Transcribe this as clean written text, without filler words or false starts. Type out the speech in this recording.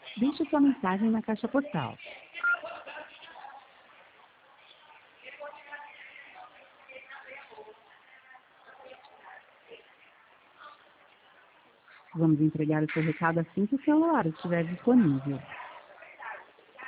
Deixe sua mensagem na caixa postal. Vamos entregar o seu recado assim que o celular estiver disponível.